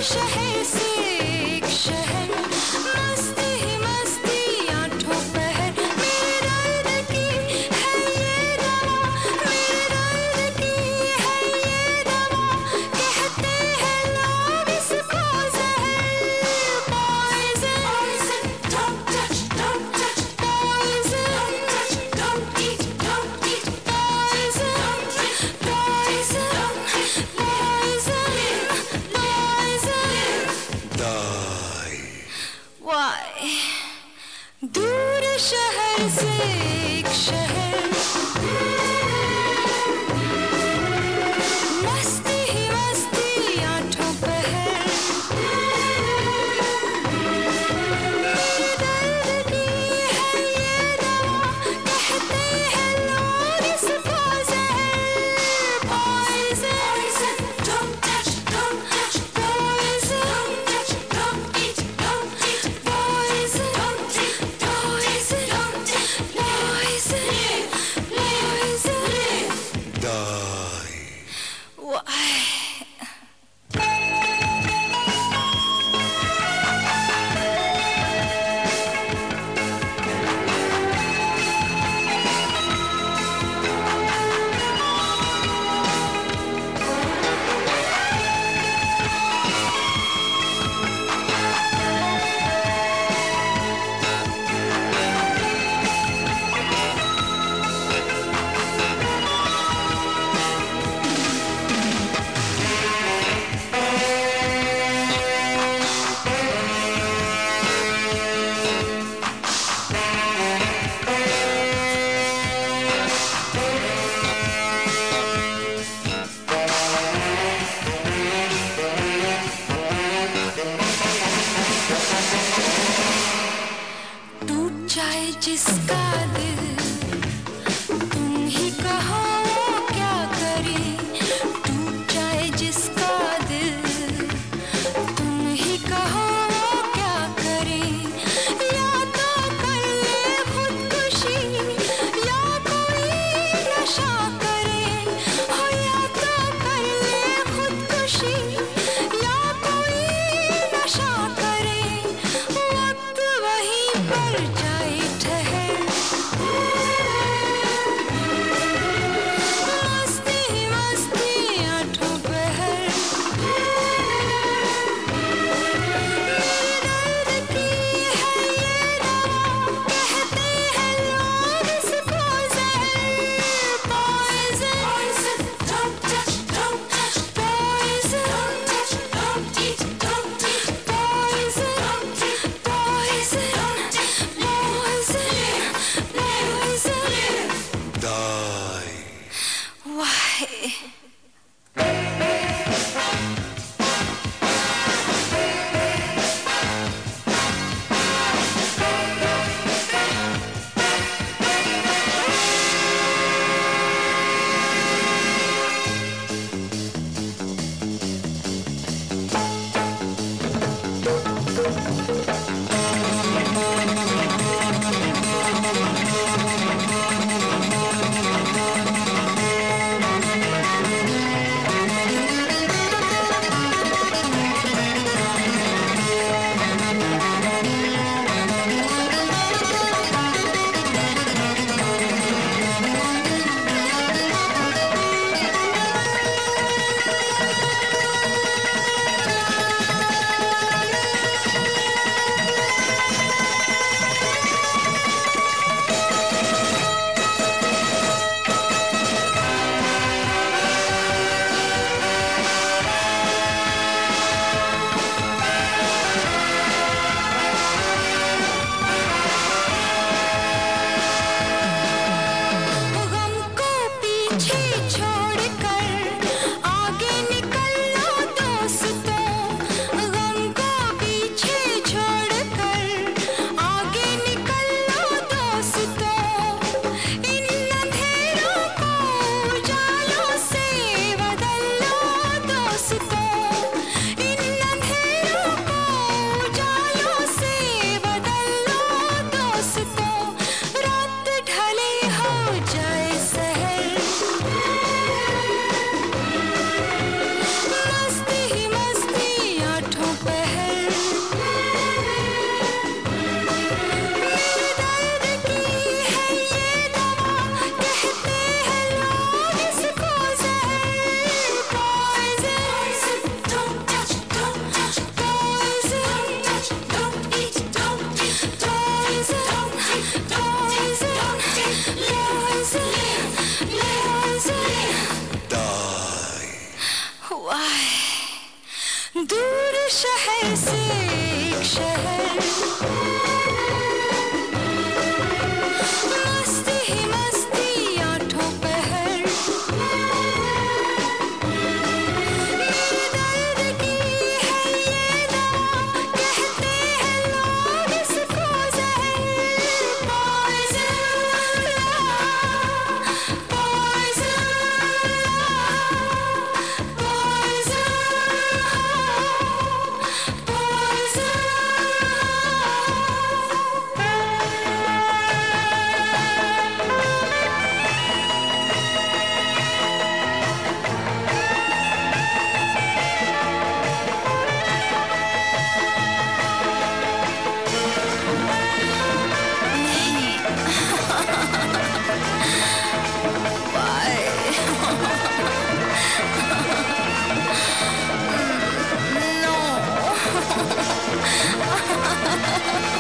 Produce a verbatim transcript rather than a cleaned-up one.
शहर से एक शहर, मस्ती ही मस्ती आठों पहर। मेरे दर्द की है ये दवा, मेरे दर्द की है ये दवा, कहते हैं लोग इसको जहर। Poison, don't touch, don't touch, poison, don't eat, don't eat, poison, poison, poison, poison. Die. Why? दूर शहर से एक शहर, मस्ती ही मस्ती आठों पहर। मेरे दर्द की है ये दवा, कहते हैं लोग इसको जहर। Poison, don't touch, don't touch, poison, don't eat, don't eat, poison, don't eat, poison, don't eat, poison, poison. Die. Why? टूट जाए जिसका दिल, तुम ही कहो वो क्या करे। टूट जाए जिसका दिल, तुम ही कहो वो क्या करे। या तो कर ले खुदकुशी, या कोई नशा करे। हो या तो कर ले खुदकुशी, या कोई नशा करे। वक्त वहीं पर जाए ठहर, शहर से एक शहर, मस्ती ही मस्ती आठों पहर, मेरे दर्द की है ये दवा, कहते हैं लोग इसको जहर। Poison love, poison love, poison no.